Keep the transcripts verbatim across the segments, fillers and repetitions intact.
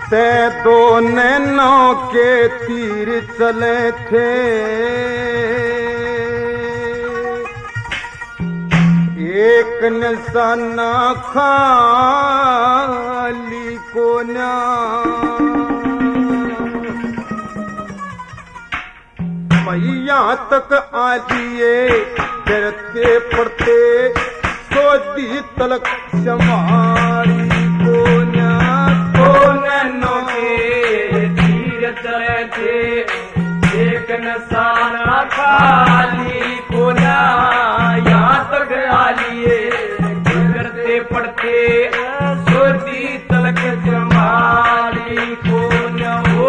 ते दो नैनों के तीर चले थे, एक निशाना खाली को ना यहाँ तक आ लिए डरते पड़ते सोदी तलक समारी को ना दो नैनों के तीर चले थे, एक निशाना खाली को ना यहाँ तक आ लिए डरते पड़ते सोदी तलक समारी को ना हो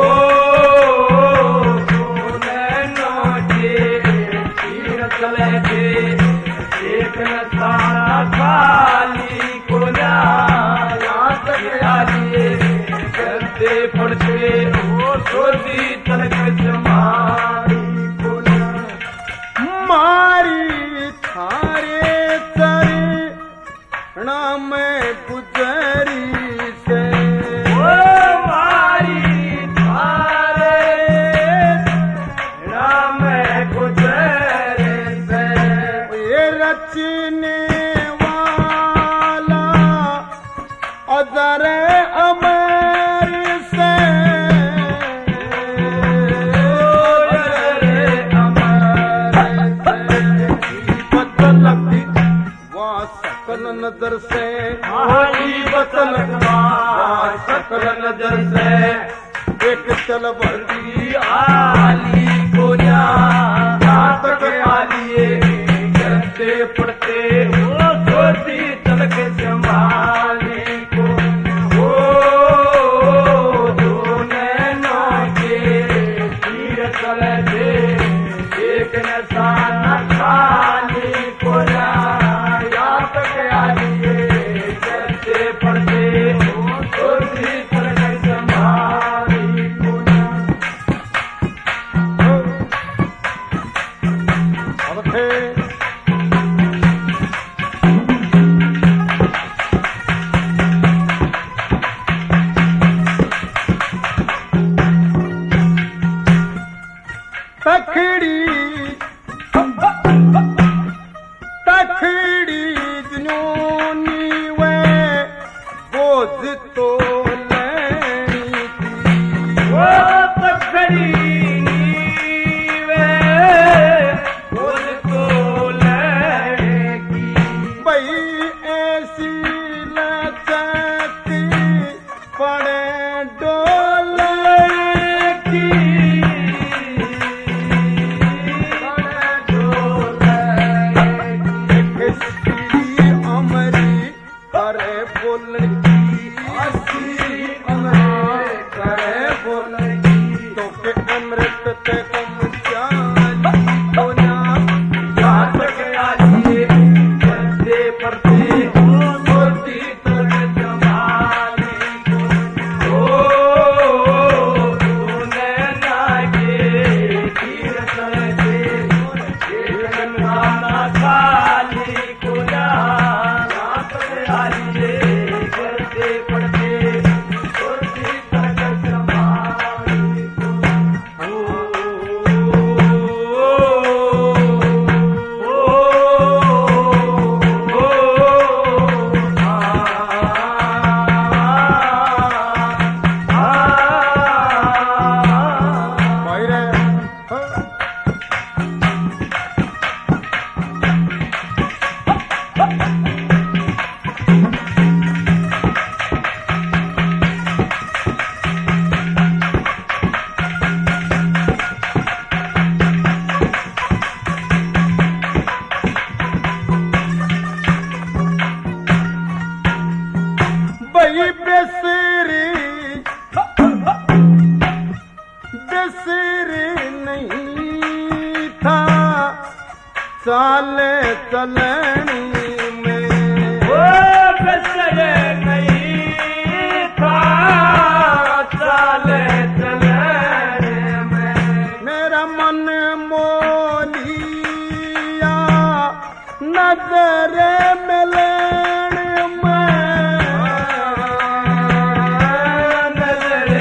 चले थे, एक नशाना खाली को ना यहाँ तक आ लिए डरते पड़ते वो सोती तलक समारी को ना मारी थारे चरणा में गुजरी से ओ मारी थारे चरणा में गुजरी रचने वाला अजर अमर से बतलक वाह सकल नजर से बतलक वाह सकल नजर से एक चल बढ़ी आली को यहाँ तक आलिए डरते पड़ते वो सोती तलक संभाले को वो दो नैनों के तीर चले थे, एक निशाना खाली को यहाँ तक आलिए डरते पड़ते वो सोती तलक संभाले को अब थे तखड़ी तखड़ी जनूनी वे बोझ तो लेनी थी, वो तखड़ी वे बोझ तो लेगी भाई ऐसी लचकती पड़े डोले की चाले चलनी में वो बसरे नहीं था, चाले चलने में मेरा मन मोलिया नजर मिलन में नजर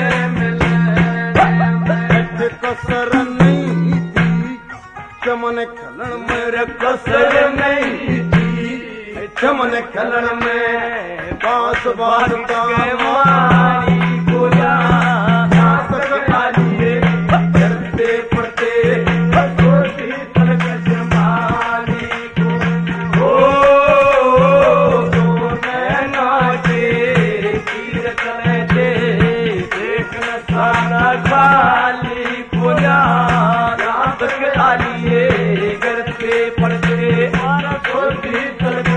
खलन में मेरे कसर नहीं थी चमन खलन में बास बास का के मारी गोया नाटक आलिए करते पड़ते छोटी तलक मारी को ओ तो नैना के तीर चले दे देख न सारा खाली गोया नाटक आलिए करते पड़ते छोटी तलक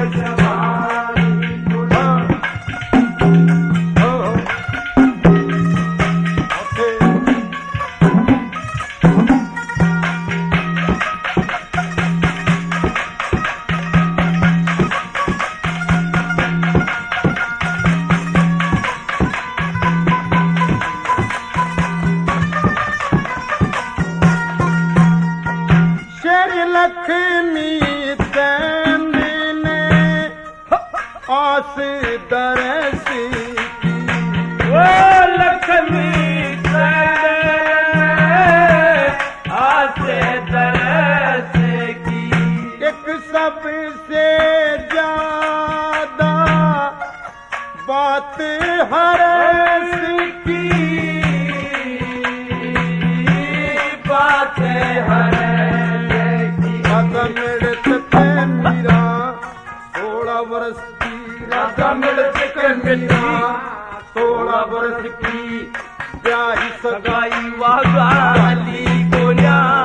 लक्ष्मी ने आस दरसी ओ लक्ष्मी आसे तरस की एक सबसे ज्यादा बात हरस की बात हर मिलते मीरा सोलह वर्ष की राधा मिलते मीरा सोलह वर्ष की ब्याह सगाई सगाई वाली गोया